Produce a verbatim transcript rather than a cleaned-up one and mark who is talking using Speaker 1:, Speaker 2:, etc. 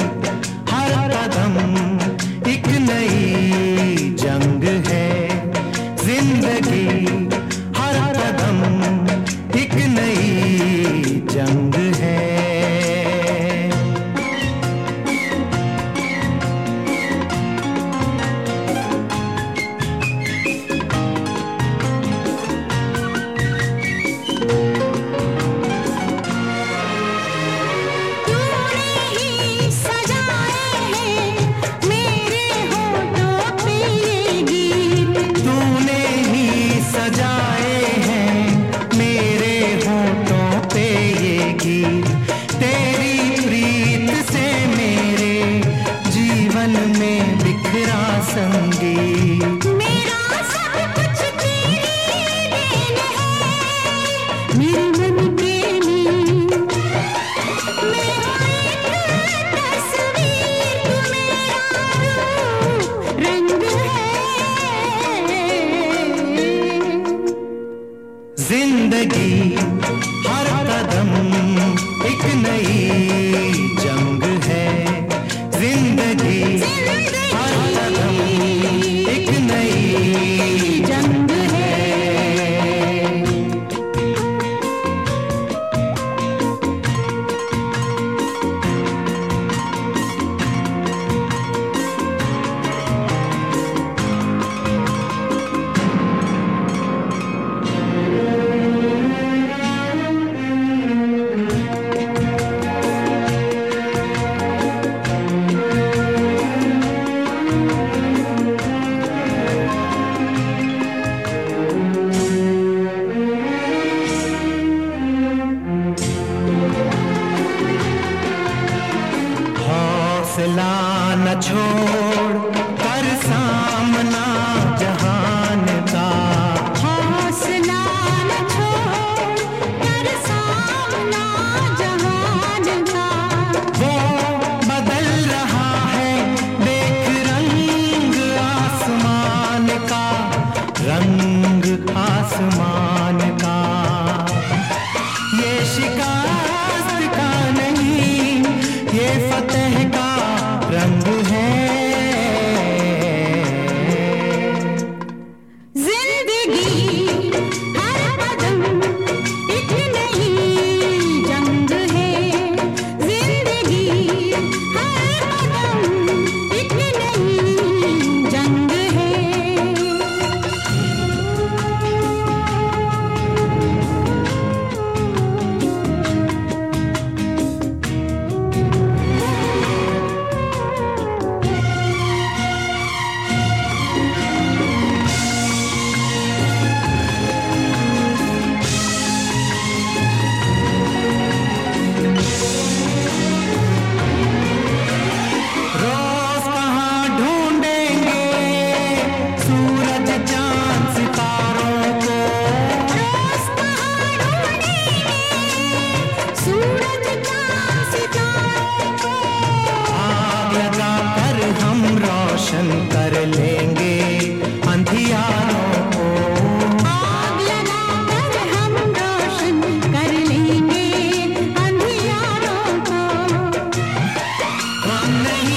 Speaker 1: हर कदम एक नई जंग है। जिंदगी हर कदम एक नई जंग है। जिंदगी हर कदम एक नई जंग है। जिंदगी हर कदम एक नई जंग है। हौसला न छोड़ कर सामना जहान का। हौसला न छोड़ कर सामना जहान का। वो बदल रहा है देख रंग आसमान का। रंग आसमान का ये शिकस्त का नहीं, ये फतेह का रंग है। जिंदगी हर कदम एक नई जंग है। जिंदगी हर कदम एक नई जंग है। रोशन कर लेंगे अंधियारों को। आग लगाकर हम रोशन कर लेंगे अंधियारों को। हम नहीं